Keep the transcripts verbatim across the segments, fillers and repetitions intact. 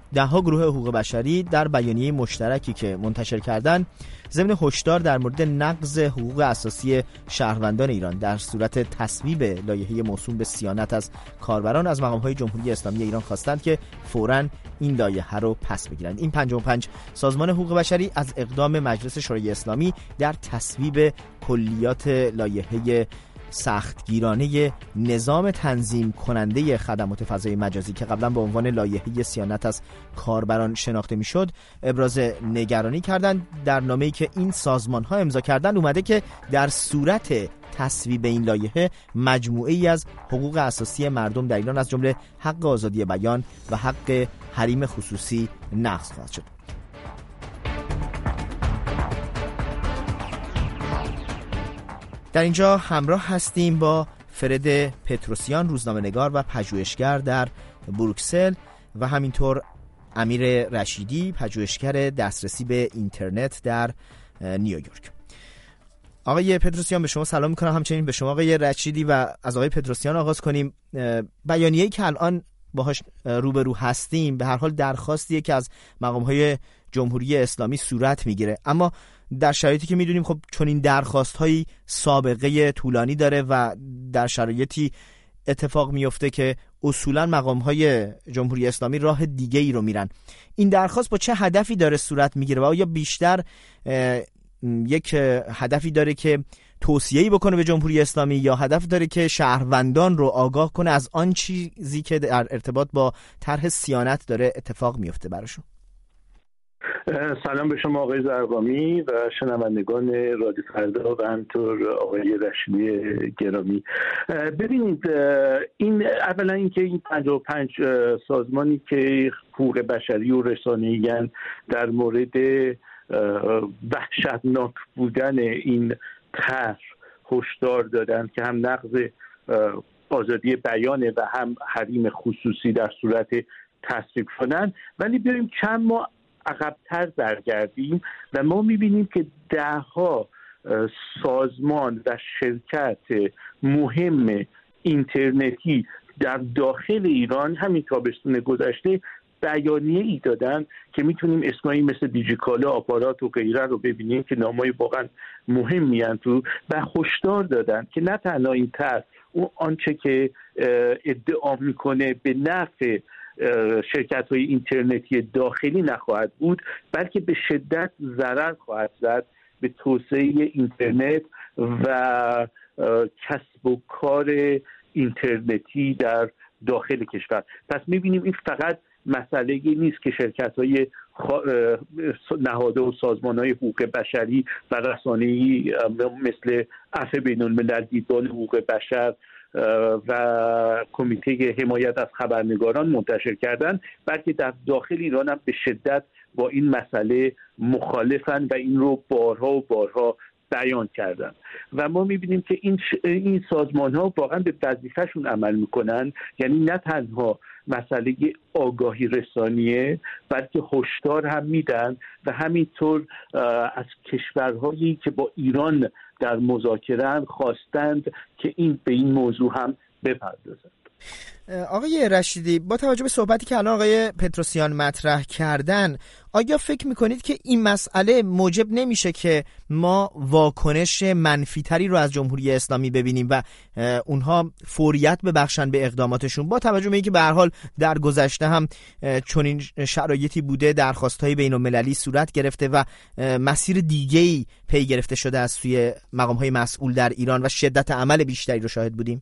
ده‌ها گروه حقوق بشری در بیانیه مشترکی که منتشر کردند ضمن هشدار در مورد نقض حقوق اساسی شهروندان ایران در صورت تصویب لایحه موسوم به صیانت از کاربران از مقام‌های جمهوری اسلامی ایران خواستند که فوراً این لایحه رو پس بگیرند. این پنجاه و پنج سازمان حقوق بشری از اقدام مجلس شورای اسلامی در تصویب کلیات لایحه سختگیرانه نظام تنظیم کننده خدمات فضای مجازی که قبلا به عنوان لایحه صیانت از کاربران شناخته میشد ابراز نگرانی کردند. در نامه‌ای که این سازمان‌ها امضا کردند اومده که در صورت تصویب این لایحه مجموعه‌ای از حقوق اساسی مردم در ایران از جمله حق آزادی بیان و حق حریم خصوصی نقض خواهد شد. در اینجا همراه هستیم با فرد پتروسیان، روزنامه‌نگار و پژوهشگر در بروکسل و همینطور امیر رشیدی، پژوهشگر دسترسی به اینترنت در نیویورک. آقای پتروسیان به شما سلام میکنم، همچنین به شما آقای رشیدی، و از آقای پتروسیان آغاز کنیم. بیانیه‌ای که الان باهاش روبرو هستیم به هر حال درخواستیه که از مقام‌های جمهوری اسلامی صورت میگیره، اما در شرایطی که میدونیم خب چون این درخواست هایی سابقه طولانی داره و در شرایطی اتفاق میفته که اصولا مقام های جمهوری اسلامی راه دیگه ای رو میرن، این درخواست با چه هدفی داره صورت میگیره و آیا بیشتر یک هدفی داره که توصیه‌ای بکنه به جمهوری اسلامی یا هدف داره که شهروندان رو آگاه کنه از آن چیزی که در ارتباط با طرح صیانت داره اتفاق میفته براشون؟ سلام به شما آقای زرقامی و شنوندگان رادیو فردا و همینطور آقای رشیدی گرامی. ببینید، این اولا اینکه این پنجاه و پنج سازمانی که حقوق بشری و رسانه‌ای در مورد وحشتناک بودن این طرح هشدار دادن که هم نقض آزادی بیانه و هم حریم خصوصی در صورت تصویب کنن، ولی بیاریم چند ماه عقب‌تر برگردیم و ما می‌بینیم که ده‌ها سازمان و شرکت مهم اینترنتی در داخل ایران همین تابستون گذشته بیانیه ای دادن که میتونیم اسمایی مثل دیجیکالا، آپارات و غیره رو ببینیم که نامای واقعا مهمی هستند تو و هشدار دادن که نه تنها این طرح اون آنچه که ادعا میکنه به نفع شرکت های اینترنتی داخلی نخواهد بود، بلکه به شدت ضرر خواهد زد به توسعه اینترنت و کسب و کار اینترنتی در داخل کشور. پس میبینیم این فقط مسئله نیست که شرکت‌های نهادها و سازمان‌های حقوق بشری و رسانه‌ای مثل عفو بین‌الملل، دیدبان حقوق بشر و کمیته حمایت از خبرنگاران منتشر کردن، بلکه در داخل ایران هم به شدت با این مسئله مخالفن و این رو بارها و بارها بیان کردن و ما میبینیم که این ش... این سازمان ها واقعا به وظیفه‌شون عمل میکنن، یعنی نه تنها مسئله آگاهی رسانیه بلکه هشدار هم میدن و همینطور از کشورهایی که با ایران در مذاکره خواستند که این به این موضوع هم بپردازند. آقای رشیدی، با توجه به صحبتی که الان آقای پتروسیان مطرح کردن، آیا فکر میکنید که این مسئله موجب نمیشه که ما واکنش منفیتری رو از جمهوری اسلامی ببینیم و اونها فوریت ببخشن به اقداماتشون، با توجه به اینکه به هر حال در گذشته هم چنین شرایطی بوده، درخواست‌های بین‌المللی صورت گرفته و مسیر دیگه‌ای پی گرفته شده از سوی مقام‌های مسئول در ایران و شدت عمل بیشتری رو شاهد بودیم؟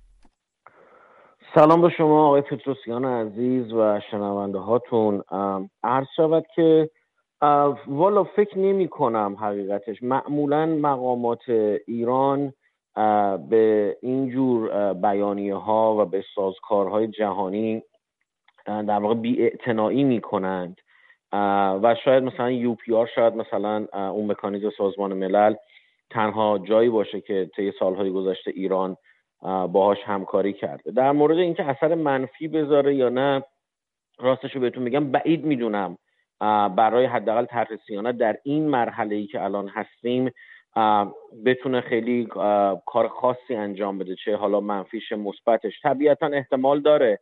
سلام به شما آقای پتروسیان عزیز و شنونده هاتون. عرض شود که والا فکر نمی کنم حقیقتش معمولا مقامات ایران به اینجور بیانیه ها و به سازکارهای جهانی در واقع بی‌اعتنایی می کنند و شاید مثلا یو پی آر، شاید مثلا اون مکانیزم سازمان ملل تنها جایی باشه که طی سالهای گذشته ایران باهاش همکاری کرده. در مورد اینکه اثر منفی بذاره یا نه، راستشو بهتون میگم بعید میدونم برای حداقل طرح صیانت در این مرحله‌ای که الان هستیم بتونه خیلی کار خاصی انجام بده، چه حالا منفیش مثبتش. طبیعتا احتمال داره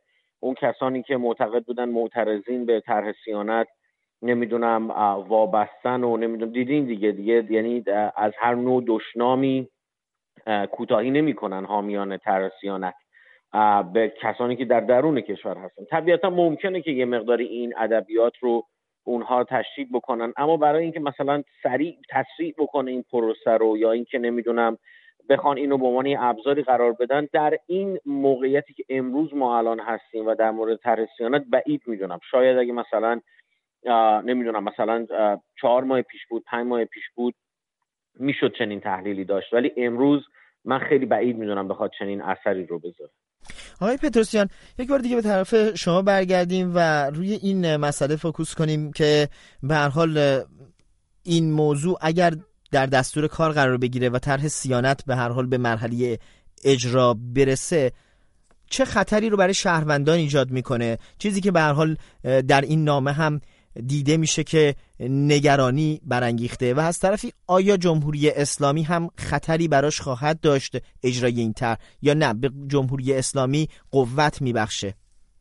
اون کسانی که معتقد بودن معترضین به طرح صیانت نمیدونم وابستن و نمیدونم دیدین دیگه دیگه یعنی از هر نوع دشنامی کوتاهی نمیکنن حامیان طرح صیانت به کسانی که در درون کشور هستن. طبیعتا ممکنه که یه مقداری این ادبیات رو اونها تشریح بکنن، اما برای اینکه مثلا سریع تسریع بکنه این پروسه رو یا اینکه نمیدونم بخوان اینو به عنوان ابزاری قرار بدن در این موقعیتی که امروز ما الان هستیم و در مورد طرح صیانت بعید میدونم. شاید اگه مثلا نمیدونم مثلا چهار ماه پیش بود پنج ماه پیش بود میشد چنین تحلیلی داشت، ولی امروز من خیلی بعید میدونم بخواد چنین اثری رو بذاره. آقای پتروسیان، یک بار دیگه به طرف شما برگردیم و روی این مسئله فوکوس کنیم که به هر حال این موضوع اگر در دستور کار قرار بگیره و طرح صیانت به هر حال به مرحله اجرا برسه چه خطری رو برای شهروندان ایجاد میکنه؟ چیزی که به هر حال در این نامه هم دیده میشه که نگرانی برانگیخته و از طرفی آیا جمهوری اسلامی هم خطری براش خواهد داشت اجرای این طرح یا نه به جمهوری اسلامی قوت میبخشه؟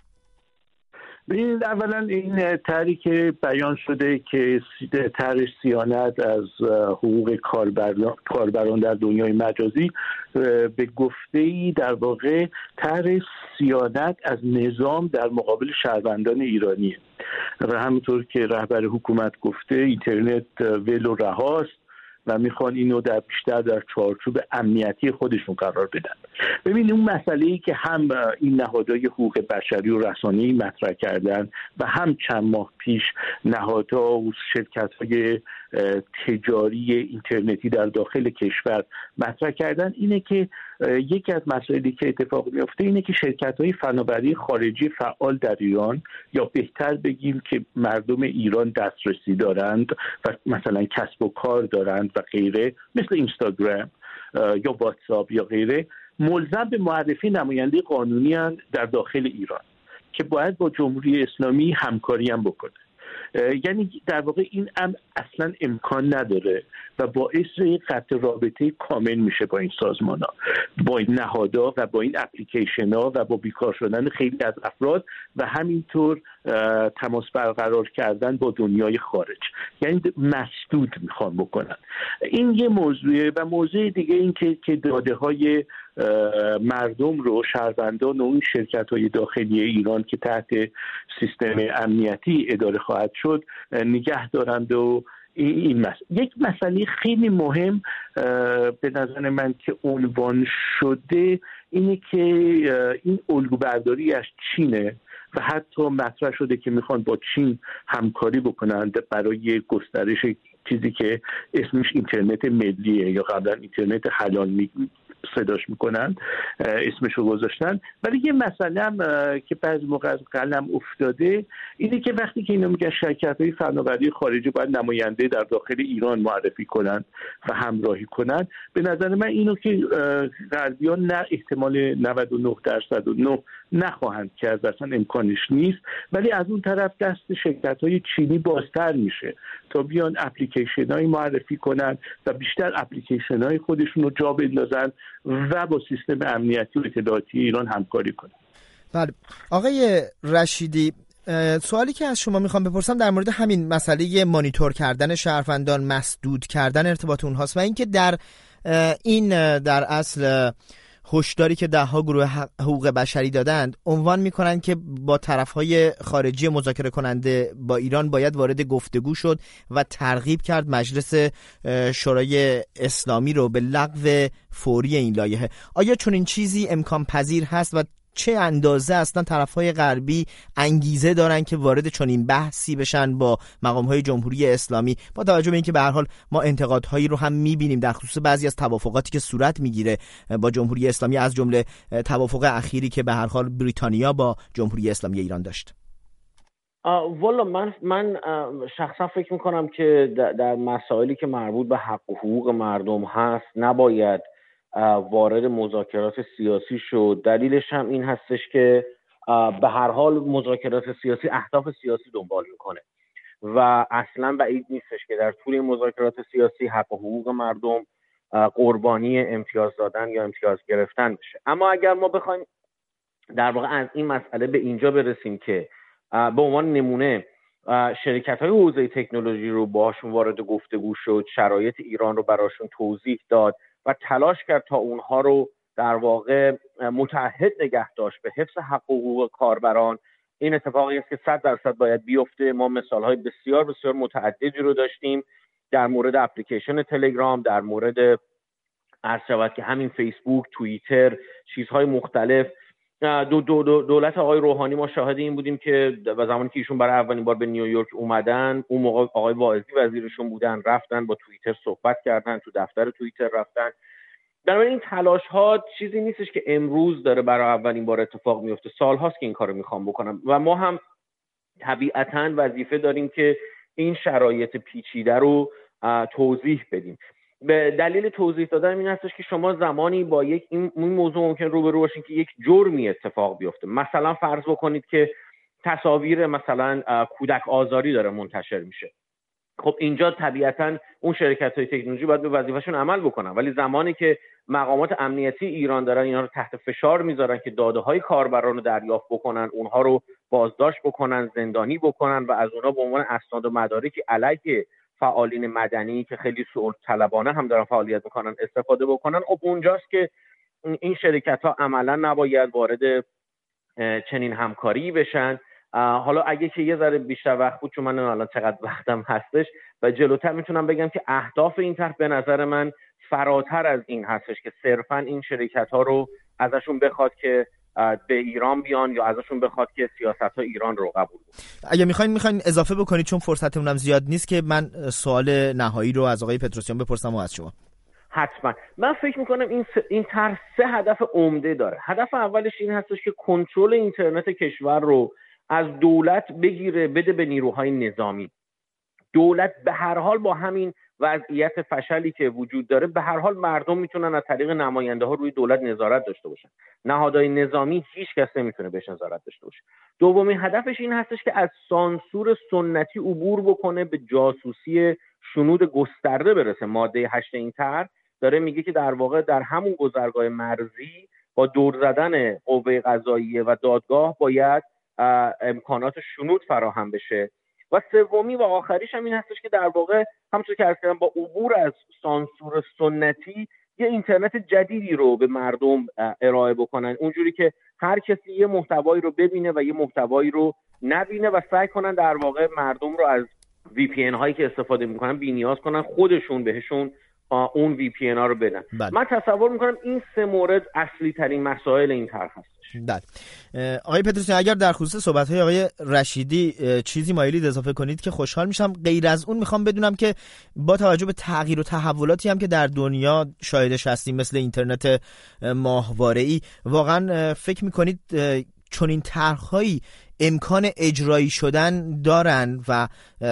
ببینید، اولا این طرحی که بیان شده که طرح صیانت از حقوق کاربران در دنیای مجازی به گفته‌ای در واقع طرح صیانت از نظام در مقابل شهروندان ایرانیه و همونطور که رهبر حکومت گفته اینترنت ول و رهاست و میخوان اینو در بیشتر در چارچوب امنیتی خودشون قرار بدن. ببینید، اون مسئله‌ای که هم این نهادهای حقوق بشری و رسانه‌ای مطرح کردن و هم چند ماه پیش نهادها و شرکت‌های تجاری اینترنتی در داخل کشور مطرح کردن اینه که یکی از مسائلی که اتفاق میفته اینه که شرکت‌های فناوری خارجی فعال در ایران، یا بهتر بگیم که مردم ایران دسترسی دارند و مثلا کسب و کار دارند و غیره، مثل اینستاگرام یا واتساپ یا غیره، ملزم به معرفی نماینده قانونی هستند در داخل ایران که باید با جمهوری اسلامی همکاری هم بکنه. یعنی در واقع این امر اصلا امکان نداره و باعث قطع رابطه کامل میشه با این سازمان ها، با این نهادها و با این اپلیکیشن ها و با بیکار شدن خیلی از افراد و همینطور تماس برقرار کردن با دنیای خارج. یعنی مسدود میخوان بکنن. این یه موضوعه و موضوع دیگه این که که داده های مردم رو، شهروندان و اون شرکت های داخلی ایران که تحت سیستم امنیتی اداره خواهد شد نگه دارند. و این مسئله یک مسئله خیلی مهم به نظر من که عنوان شده اینه که این الگو برداری از چینه و حتی مطرح شده که میخوان با چین همکاری بکنند برای گسترش چیزی که اسمش اینترنت ملیه یا قبلا اینترنت حلال می صداش میکنن، اسمشو گذاشتن. ولی یه مسئله هم که بعضی موقع از قلم افتاده اینه که وقتی که اینا میگن شرکت‌های فناوری خارجی باید نماینده در داخل ایران معرفی کنن و همراهی کنن، به نظر من اینو که غربیان نه احتمال نود و نه درصد و نه نخواهند کرد، اصلا امکانش نیست. ولی از اون طرف دست شرکت‌های چینی بازتر میشه تا بیان اپلیکیشن‌های معرفی کنن و بیشتر اپلیکیشن‌های خودشون رو جا بندازن و با سیستم امنیتی و اطلاعاتی ایران همکاری کنن. بله آقای رشیدی، سوالی که از شما میخوام بپرسم در مورد همین مسئله مانیتور کردن شهروندان، مسدود کردن ارتباط اونهاست و اینکه در این در اصل هشداری که ده ها گروه حقوق بشری دادند عنوان میکنن که با طرفهای خارجی مذاکره کننده با ایران باید وارد گفتگو شد و ترغیب کرد مجلس شورای اسلامی رو به لغو فوری این لایحه. آیا چون این چیزی امکان پذیر هست و چه اندازه اصلا طرفهای غربی انگیزه دارن که وارد چنین بحثی بشن با مقامهای جمهوری اسلامی، با توجه به اینکه به هر حال ما انتقادهایی رو هم میبینیم در خصوص بعضی از توافقاتی که صورت میگیره با جمهوری اسلامی، از جمله توافق اخیری که به هر حال بریتانیا با جمهوری اسلامی ایران داشت؟ والا من من شخصا فکر میکنم که در مسائلی که مربوط به حق و حقوق مردم هست نباید وارد مذاکرات سیاسی شد. دلیلش هم این هستش که به هر حال مذاکرات سیاسی اهداف سیاسی دنبال میکنه و اصلا بعید نیستش که در طول مذاکرات سیاسی حق و حقوق مردم قربانی امتیاز دادن یا امتیاز گرفتن بشه. اما اگر ما بخوایم در واقع از این مسئله به اینجا برسیم که به عنوان نمونه شرکت‌های حوزه تکنولوژی رو باهاشون وارد گفتگو شد، شرایط ایران رو براشون توضیح داد و تلاش کرد تا اونها رو در واقع متعهد نگه داشت به حفظ حق و حقوق کاربران. این اتفاقی است که صد درصد باید بیفته. ما مثال‌های بسیار بسیار متعددی رو داشتیم در مورد اپلیکیشن تلگرام، در مورد عرض شود که همین فیسبوک، توییتر، چیزهای مختلف. دو دو دو دولت آقای روحانی ما شاهد این بودیم که و زمانی که ایشون برای اولین بار به نیویورک اومدن، اون موقع آقای واعظی وزیرشون بودن، رفتن با توییتر صحبت کردن، تو دفتر توییتر رفتن. بنابراین این تلاش ها چیزی نیستش که امروز داره برای اولین بار اتفاق میفته، سالهاست که این کارو میخوام بکنم و ما هم طبیعتاً وظیفه داریم که این شرایط پیچیده رو توضیح بدیم. به دلیل توضیح دادن این هستش که شما زمانی با یک این موضوع ممکن روبرو باشین که یک جرمی اتفاق بیفته. مثلا فرض بکنید که تصاویر مثلا کودک آزاری داره منتشر میشه. خب اینجا طبیعتاً اون شرکت‌های تکنولوژی باید به وظیفه‌شون عمل بکنن، ولی زمانی که مقامات امنیتی ایران دارن اینا رو تحت فشار میذارن که داده‌های کاربران رو دریافت بکنن، اونها رو بازداشت بکنن، زندانی بکنن و از اونها به عنوان اسناد و مدارکی علیه فعالین مدنی که خیلی سوء طلبانه هم دارن فعالیت میکنن استفاده بکنن، خب اونجاست که این شرکت‌ها عملاً نباید وارد چنین همکاری بشن. حالا اگه که یه ذره بیشتر وقت بود، چون من الان چقدر وقتم هستش و جلوتر میتونم بگم که اهداف این طرح به نظر من فراتر از این هستش که صرفاً این شرکت‌ها رو ازشون بخواد که به ایران بیان یا ازشون بخواد که سیاست‌ها ایران رو قبول کنن. اگه میخواین میخواین اضافه بکنید چون فرصتمون هم زیاد نیست که من سوال نهایی رو از آقای پتروسیان بپرسم و از شما. حتما. من فکر میکنم این س... این طرح سه هدف عمده داره. هدف اولش این هستش که کنترل اینترنت کشور رو از دولت بگیره بده به نیروهای نظامی. دولت به هر حال با همین وضعیت فشلی که وجود داره به هر حال مردم میتونن از طریق نماینده ها روی دولت نظارت داشته باشن. نهادهای نظامی هیچ کس نمیتونه بهش نظارت داشته باشه. دومین هدفش این هستش که از سانسور سنتی عبور بکنه به جاسوسی شنود گسترده برسه. ماده هشت این طرح داره میگه که در واقع در همون گذرگاه مرزی با دور زدن قوه قضاییه و دادگاه باید امکانات شنود فراهم بشه. و سومی و آخریش هم این هستش که در واقع همونطور که عرض کردم با عبور از سانسور سنتی یه اینترنت جدیدی رو به مردم ارائه بکنن، اونجوری که هر کسی یه محتوایی رو ببینه و یه محتوایی رو نبینه و سعی کنن در واقع مردم رو از وی پی ان هایی که استفاده میکنن بی‌نیاز کنن، خودشون بهشون اون وی پی ان ها رو بدن. بله. من تصور میکنم این سه مورد اصلی ترین مسائل این طرح هستش. بله. آقای پتروسیان اگر در خصوص صحبت های آقای رشیدی چیزی مایلید اضافه کنید که خوشحال میشم. غیر از اون میخوام بدونم که با توجه به تغییر و تحولاتی هم که در دنیا شاهدش هستیم مثل اینترنت ماهواره‌ای، واقعا فکر میکنید چون این طرح‌هایی امکان اجرایی شدن دارن و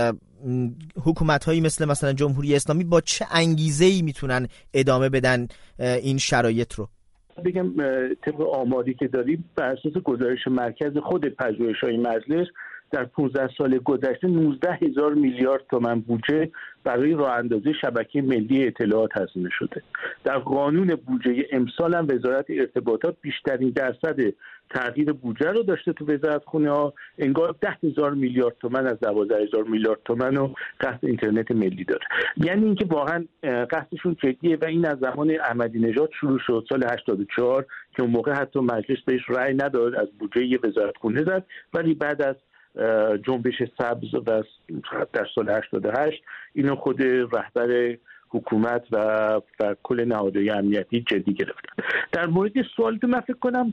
حکومت‌هایی مثل مثلا جمهوری اسلامی با چه انگیزه‌ای میتونن ادامه بدن این شرایط رو؟ بگم طبق آماری که داریم بر اساس گزارش مرکز خود پژوهش‌های مجلس در پانزده سال گذشته نوزده هزار میلیارد تومان بودجه برای راه اندازی شبکه ملی اطلاعات هزینه شده. در قانون بودجه امسال هم وزارت ارتباطات بیشترین درصد تغییر بودجه رو داشته تو وزارتخونه ها. انگار ده هزار میلیارد تومان از دوازده هزار میلیارد تومان رو قصد اینترنت ملی داره. یعنی اینکه واقعا قصدشون جدیه و این از زمان احمدی نژاد شروع شد سال هشتاد و چهار که اون موقع حتی مجلس بهش رأی نداد، از بودجه وزارتخونه زد، ولی بعد از جنبش سبز و در سال هشتاد و هشت اینو خود رهبر حکومت و و کل نهادهای امنیتی جدی گرفتن. در مورد سوال که من فکر کنم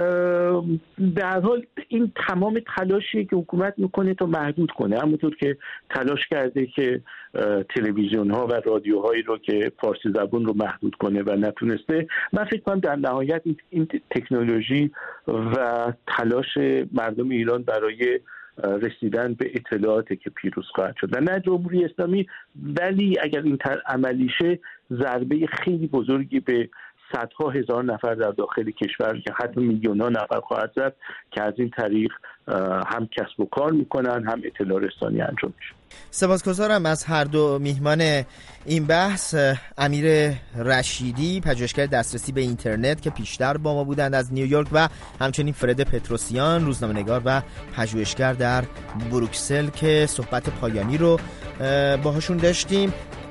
به هر حال این تمام تلاشی که حکومت میکنه تا محدود کنه، همونطور که تلاش کرده که تلویزیون ها و رادیوهایی رو که فارسی زبان رو محدود کنه و نتونسته، من فکر کنم در نهایت این تکنولوژی و تلاش مردم ایران برای رسیدن به اطلاعاتی که پیروز خواهد شد و نه جمهوری اسلامی، ولی اگر این طرح عملی شه ضربه خیلی بزرگی به صدها هزار نفر در داخل کشور که حتی میلیون ها نفر خواهد زد که از این طریق هم کسب و کار میکنن هم اطلاع رسانی انجام میشه. سپاسگزارم از هر دو میهمان این بحث، امیر رشیدی پژوهشگر دسترسی به اینترنت که پیشتر با ما بودند از نیویورک و همچنین فرد پتروسیان روزنامه‌نگار و پژوهشگر در بروکسل که صحبت پایانی رو باهاشون داشتیم.